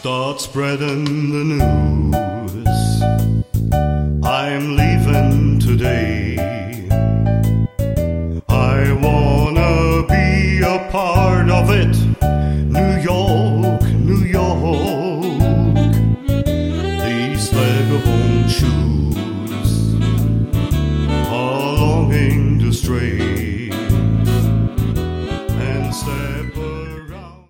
Start spreading the news. I'm leaving today. I wanna be a part of it. New York, New York. These leghorn shoes are longing to stray.